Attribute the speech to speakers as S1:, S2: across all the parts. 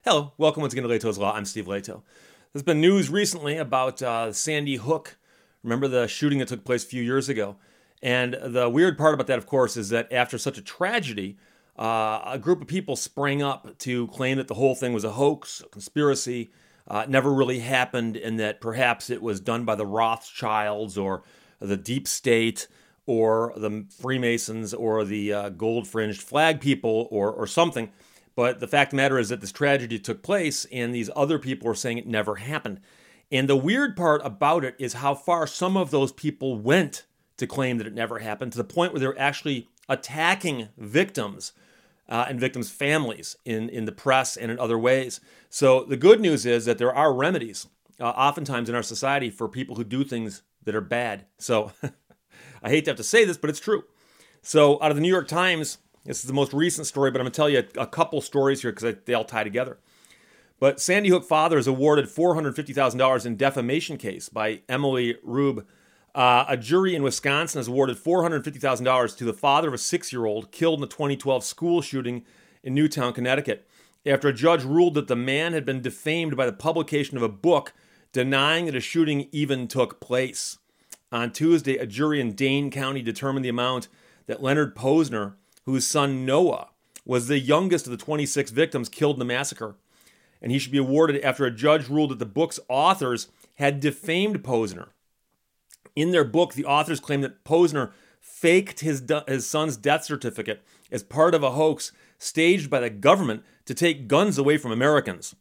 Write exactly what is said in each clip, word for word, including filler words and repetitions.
S1: Hello, welcome once again to Leto's Law. I'm Steve Leto. There's been news recently about uh, Sandy Hook. Remember the shooting that took place a few years ago? And the weird part about that, of course, is that after such a tragedy, uh, a group of people sprang up to claim that the whole thing was a hoax, a conspiracy, uh, never really happened, and that perhaps it was done by the Rothschilds or the Deep State or the Freemasons or the uh, gold-fringed flag people or, or something. But the fact of the matter is that this tragedy took place and these other people are saying it never happened. And the weird part about it is how far some of those people went to claim that it never happened, to the point where they're actually attacking victims uh, and victims' families in, in the press and in other ways. So the good news is that there are remedies, uh, oftentimes in our society, for people who do things that are bad. So I hate to have to say this, but it's true. So out of the New York Times, this is the most recent story, but I'm going to tell you a, a couple stories here because they all tie together. But Sandy Hook father is awarded four hundred fifty thousand dollars in defamation case by Emily Rube. Uh, a jury in Wisconsin has awarded four hundred fifty thousand dollars to the father of a six-year-old killed in the twenty twelve school shooting in Newtown, Connecticut, after a judge ruled that the man had been defamed by the publication of a book denying that a shooting even took place. On Tuesday, a jury in Dane County determined the amount that Leonard Posner, whose son Noah was the youngest of the twenty-six victims killed in the massacre, and he should be awarded after a judge ruled that the book's authors had defamed Posner. In their book, the authors claimed that Posner faked his, his son's death certificate as part of a hoax staged by the government to take guns away from Americans.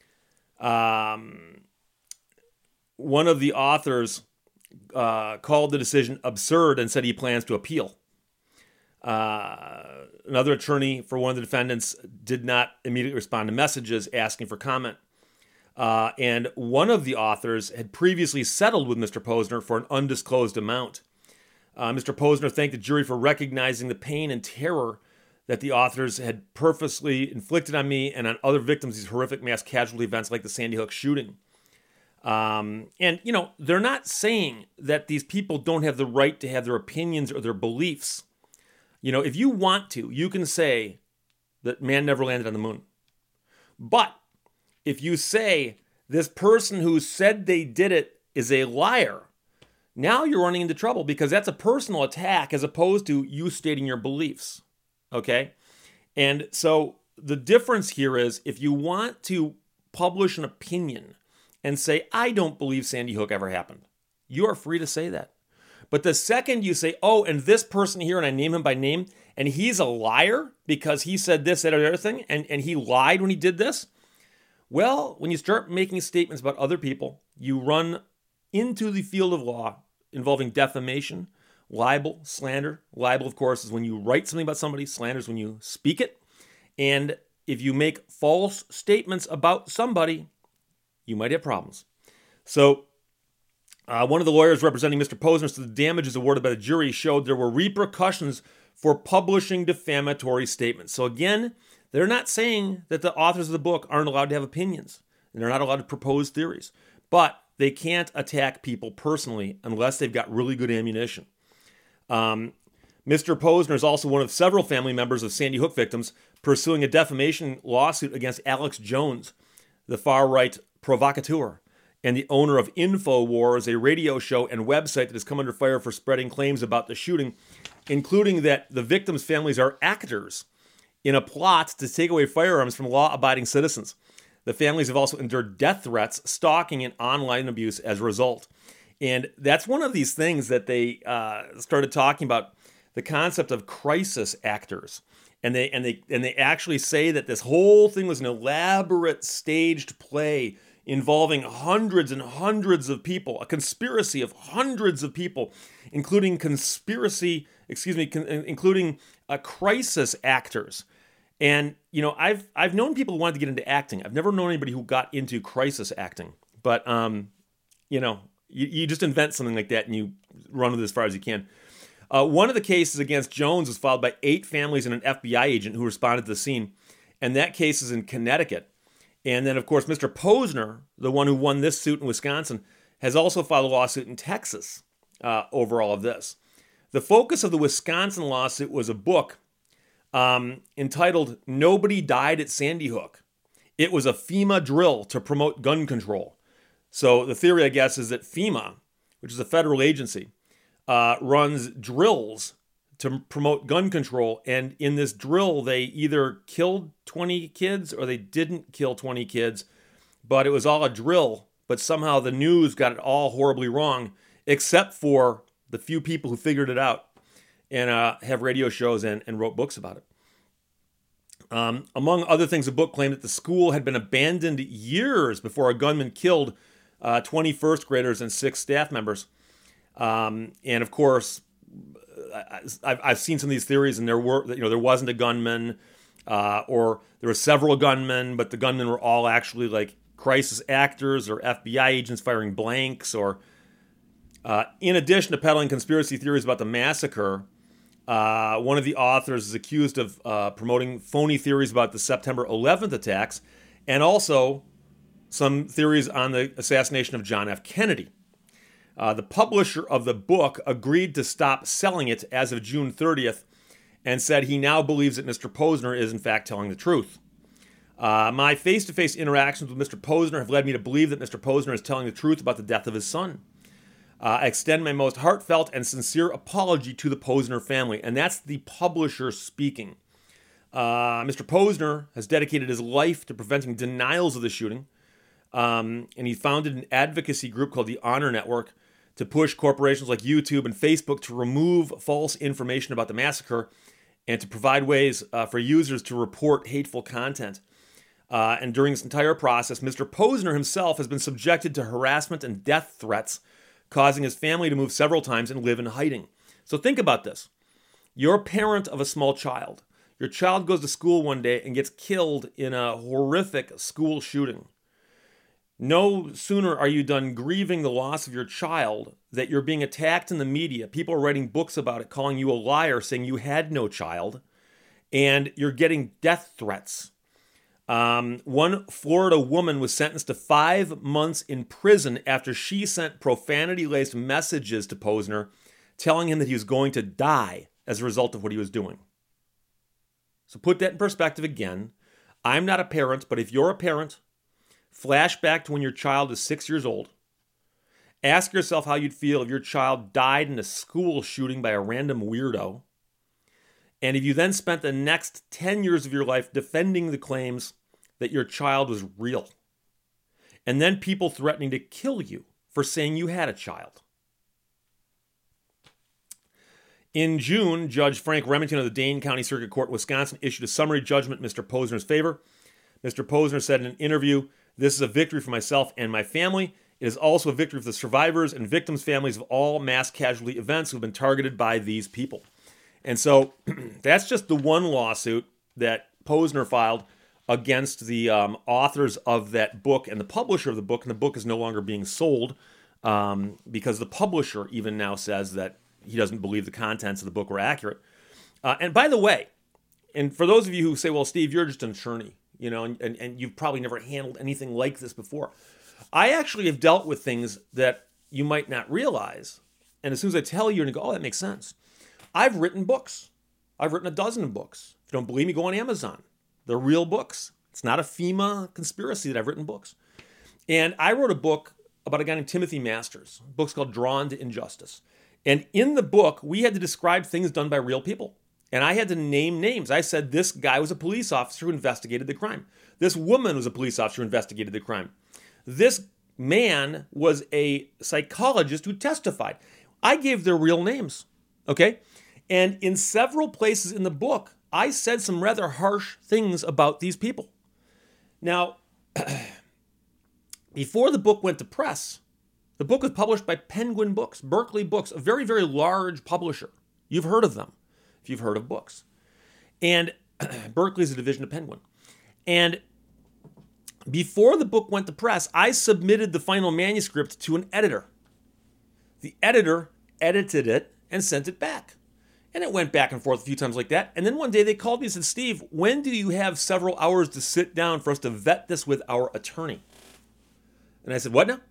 S1: Um, one of the authors uh, called the decision absurd and said he plans to appeal. Uh, another attorney for one of the defendants did not immediately respond to messages asking for comment. Uh, and one of the authors had previously settled with Mister Posner for an undisclosed amount. Uh, Mister Posner thanked the jury for recognizing the pain and terror that the authors had purposely inflicted on me and on other victims of these horrific mass casualty events like the Sandy Hook shooting. Um, and, you know, they're not saying that these people don't have the right to have their opinions or their beliefs. You know, if you want to, you can say that man never landed on the moon. But if you say this person who said they did it is a liar, now you're running into trouble because that's a personal attack as opposed to you stating your beliefs. Okay? And so the difference here is if you want to publish an opinion and say, I don't believe Sandy Hook ever happened, you are free to say that. But the second you say, oh, and this person here, and I name him by name, and he's a liar because he said this, that, or the other thing, and, and he lied when he did this, well, when you start making statements about other people, you run into the field of law involving defamation, libel, slander. Libel, of course, is when you write something about somebody. Slander is when you speak it. And if you make false statements about somebody, you might have problems. So, Uh, one of the lawyers representing Mister Posner said the damages awarded by the jury showed there were repercussions for publishing defamatory statements. So again, they're not saying that the authors of the book aren't allowed to have opinions, and they're not allowed to propose theories, but they can't attack people personally unless they've got really good ammunition. Um, Mister Posner is also one of several family members of Sandy Hook victims pursuing a defamation lawsuit against Alex Jones, the far-right provocateur, and the owner of InfoWars, a radio show and website that has come under fire for spreading claims about the shooting, including that the victims' families are actors in a plot to take away firearms from law-abiding citizens. The families have also endured death threats, stalking, and online abuse as a result. And that's one of these things that they uh, started talking about, the concept of crisis actors. And they and they and they actually say that this whole thing was an elaborate staged play involving hundreds and hundreds of people, a conspiracy of hundreds of people, including conspiracy, excuse me, con- including uh, crisis actors. And, you know, I've I've known people who wanted to get into acting. I've never known anybody who got into crisis acting. But, um, you know, you, you just invent something like that and you run with it as far as you can. Uh, one of the cases against Jones was filed by eight families and an F B I agent who responded to the scene. And that case is in Connecticut. And then, of course, Mister Posner, the one who won this suit in Wisconsin, has also filed a lawsuit in Texas uh, over all of this. The focus of the Wisconsin lawsuit was a book um, entitled Nobody Died at Sandy Hook. It was a FEMA drill to promote gun control. So the theory, I guess, is that FEMA, which is a federal agency, uh, runs drills to promote gun control. And in this drill, they either killed twenty kids or they didn't kill twenty kids. But it was all a drill. But somehow the news got it all horribly wrong, except for the few people who figured it out and uh, have radio shows and, and wrote books about it. Um, among other things, the book claimed that the school had been abandoned years before a gunman killed uh, twenty first graders and six staff members. Um, and of course, I, I've, I've seen some of these theories, and there were, you know, there wasn't a gunman, uh, or there were several gunmen, but the gunmen were all actually like crisis actors or F B I agents firing blanks. Or uh, in addition to peddling conspiracy theories about the massacre, Uh, one of the authors is accused of uh, promoting phony theories about the September eleventh attacks, and also some theories on the assassination of John F. Kennedy. Uh, the publisher of the book agreed to stop selling it as of June thirtieth and said he now believes that Mister Posner is in fact telling the truth. Uh, my face-to-face interactions with Mister Posner have led me to believe that Mister Posner is telling the truth about the death of his son. Uh, I extend my most heartfelt and sincere apology to the Posner family. And that's the publisher speaking. Uh, Mister Posner has dedicated his life to preventing denials of the shooting. Um, and he founded an advocacy group called the Honor Network to push corporations like YouTube and Facebook to remove false information about the massacre and to provide ways uh, for users to report hateful content. Uh, and during this entire process, Mister Posner himself has been subjected to harassment and death threats, causing his family to move several times and live in hiding. So think about this. You're a parent of a small child. Your child goes to school one day and gets killed in a horrific school shooting. No sooner are you done grieving the loss of your child that you're being attacked in the media. People are writing books about it, calling you a liar, saying you had no child, and you're getting death threats. Um, one Florida woman was sentenced to five months in prison after she sent profanity-laced messages to Posner telling him that he was going to die as a result of what he was doing. So put that in perspective again. I'm not a parent, but if you're a parent, flash back to when your child is six years old. Ask yourself how you'd feel if your child died in a school shooting by a random weirdo. And if you then spent the next ten years of your life defending the claims that your child was real, and then people threatening to kill you for saying you had a child. In June, Judge Frank Remington of the Dane County Circuit Court, Wisconsin, issued a summary judgment in Mister Posner's favor. Mister Posner said in an interview, "This is a victory for myself and my family. It is also a victory for the survivors and victims' families of all mass casualty events who have been targeted by these people." And so that's just the one lawsuit that Posner filed against the um, authors of that book and the publisher of the book. And the book is no longer being sold um, because the publisher even now says that he doesn't believe the contents of the book were accurate. Uh, and by the way, and for those of you who say, well, Steve, you're just an attorney, you know, and, and, and you've probably never handled anything like this before. I actually have dealt with things that you might not realize. And as soon as I tell you, and you go, oh, that makes sense. I've written books. I've written a dozen books. If you don't believe me, go on Amazon. They're real books. It's not a FEMA conspiracy that I've written books. And I wrote a book about a guy named Timothy Masters. The book's called Drawn to Injustice. And in the book, we had to describe things done by real people. And I had to name names. I said this guy was a police officer who investigated the crime. This woman was a police officer who investigated the crime. This man was a psychologist who testified. I gave their real names, okay? And in several places in the book, I said some rather harsh things about these people. Now, before the book went to press, the book was published by Penguin Books, Berkeley Books, a very, very large publisher. You've heard of them if you've heard of books. And Berkeley is a division of Penguin. And before the book went to press, I submitted the final manuscript to an editor. The editor edited it and sent it back. And it went back and forth a few times like that. And then one day they called me and said, Steve, when do you have several hours to sit down for us to vet this with our attorney? And I said, what now?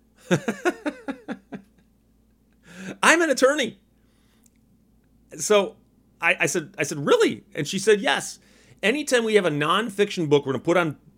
S1: I'm an attorney. So I, I said, I said, really? And she said, yes. Anytime we have a nonfiction book we're going to put on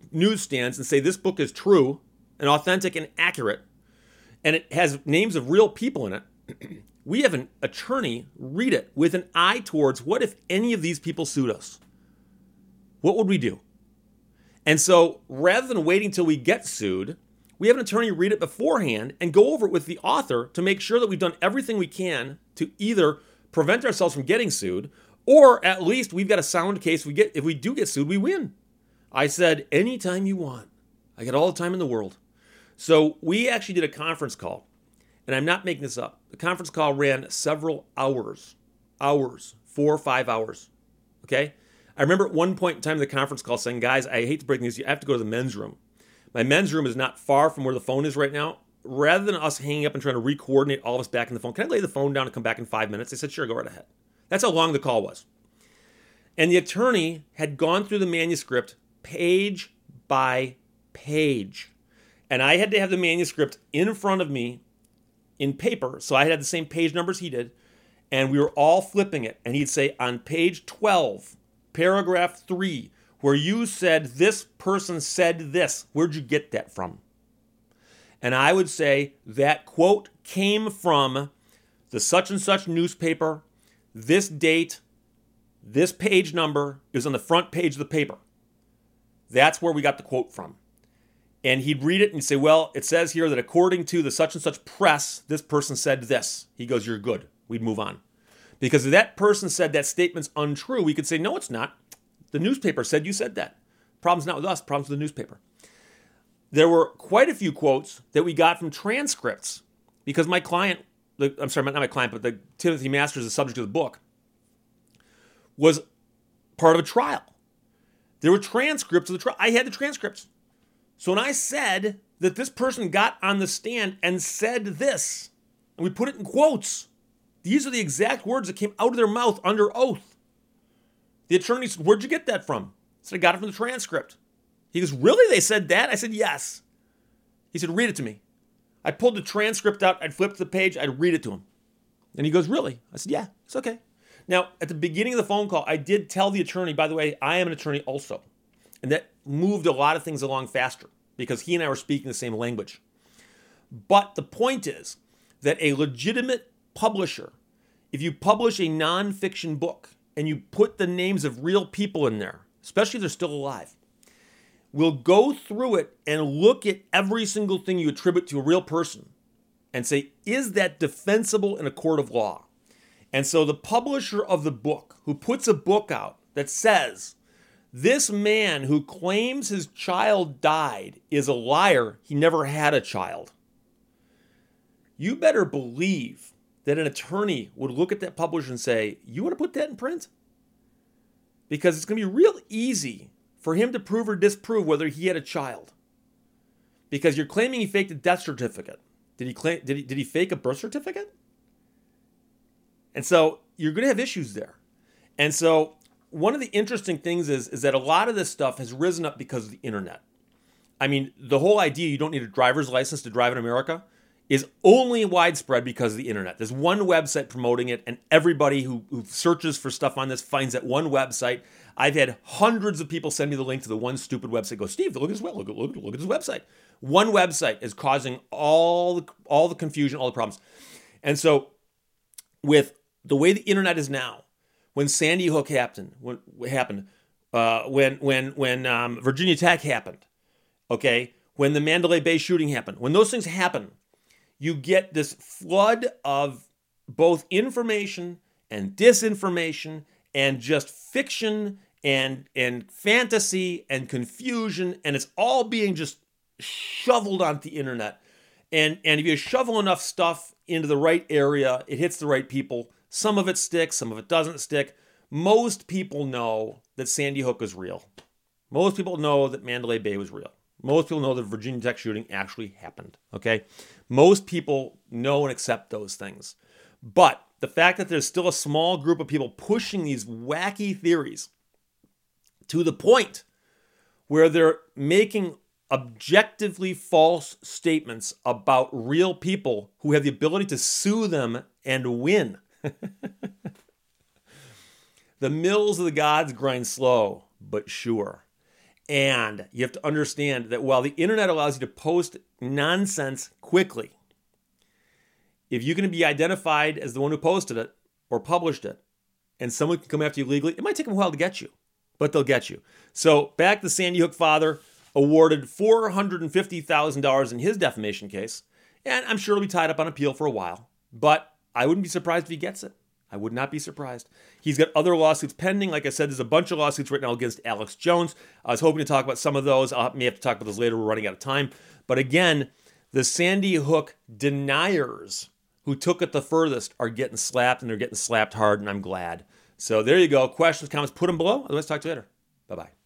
S1: newsstands and say this book is true and authentic and accurate, and it has names of real people in it, we have an attorney read it with an eye towards what if any of these people sued us? What would we do? And so rather than waiting till we get sued, we have an attorney read it beforehand and go over it with the author to make sure that we've done everything we can to either prevent ourselves from getting sued, or at least we've got a sound case. We get if we do get sued, we win. I said, anytime you want. I got all the time in the world. So we actually did a conference call, and I'm not making this up. The conference call ran several hours, hours, four or five hours, okay? I remember at one point in time in the conference call saying, guys, I hate to break news, you have to go to the men's room. My men's room is not far from where the phone is right now. Rather than us hanging up and trying to re-coordinate all of us back in the phone, can I lay the phone down and come back in five minutes? They said, sure, go right ahead. That's how long the call was. And the attorney had gone through the manuscript page by page. And I had to have the manuscript in front of me in paper, so I had the same page numbers he did, and we were all flipping it. And he'd say, on page twelve, paragraph three, where you said this person said this, where'd you get that from? And I would say that quote came from the such and such newspaper, this date, this page number is on the front page of the paper. That's where we got the quote from. And he'd read it and he'd say, well, it says here that according to the such and such press, this person said this. He goes, you're good. We'd move on. Because if that person said that statement's untrue, we could say, no, it's not. The newspaper said you said that. Problem's not with us, problem's with the newspaper. There were quite a few quotes that we got from transcripts because my client, I'm sorry, not my client, but the Timothy Masters, the subject of the book, was part of a trial. There were transcripts of the trial. I had the transcripts. So when I said that this person got on the stand and said this, and we put it in quotes, these are the exact words that came out of their mouth under oath. The attorney said, where'd you get that from? I said, I got it from the transcript. He goes, really? They said that? I said, yes. He said, read it to me. I pulled the transcript out. I'd flip the page. I'd read it to him. And he goes, really? I said, yeah, it's okay. Now, at the beginning of the phone call, I did tell the attorney, by the way, I am an attorney also. And that moved a lot of things along faster because he and I were speaking the same language. But the point is that a legitimate publisher, if you publish a nonfiction book and you put the names of real people in there, especially if they're still alive, will go through it and look at every single thing you attribute to a real person and say, is that defensible in a court of law? And so the publisher of the book who puts a book out that says, this man who claims his child died is a liar, he never had a child. You better believe that an attorney would look at that publisher and say, you want to put that in print? Because it's going to be real easy for him to prove or disprove whether he had a child. Because you're claiming he faked a death certificate. Did he claim, did he, did he fake a birth certificate? And so you're going to have issues there. And so one of the interesting things is, is that a lot of this stuff has risen up because of the internet. I mean, the whole idea you don't need a driver's license to drive in America is only widespread because of the internet. There's one website promoting it, and everybody who, who searches for stuff on this finds that one website. I've had hundreds of people send me the link to the one stupid website. Go, Steve, look at this, look at, look at, look at this website. One website is causing all the, all the confusion, all the problems. And so with the way the internet is now, when Sandy Hook happened, when happened, uh, when when when um, Virginia Tech happened, okay, when the Mandalay Bay shooting happened, when those things happen, you get this flood of both information and disinformation and just fiction and and fantasy and confusion, and it's all being just shoveled onto the internet. And and if you shovel enough stuff into the right area, it hits the right people. Some of it sticks, some of it doesn't stick. Most people know that Sandy Hook is real. Most people know that Mandalay Bay was real. Most people know that Virginia Tech shooting actually happened, okay? Most people know and accept those things. But the fact that there's still a small group of people pushing these wacky theories to the point where they're making objectively false statements about real people who have the ability to sue them and win. The mills of the gods grind slow, but sure. And you have to understand that while the internet allows you to post nonsense quickly, if you're going to be identified as the one who posted it or published it, and someone can come after you legally, it might take them a while to get you, but they'll get you. So back the Sandy Hook father awarded four hundred fifty thousand dollars in his defamation case, and I'm sure it'll be tied up on appeal for a while, but I wouldn't be surprised if he gets it. I would not be surprised. He's got other lawsuits pending. Like I said, there's a bunch of lawsuits right now against Alex Jones. I was hoping to talk about some of those. I may have to talk about those later. We're running out of time. But again, the Sandy Hook deniers who took it the furthest are getting slapped, and they're getting slapped hard, and I'm glad. So there you go. Questions, comments, put them below. Otherwise, talk to you later. Bye-bye.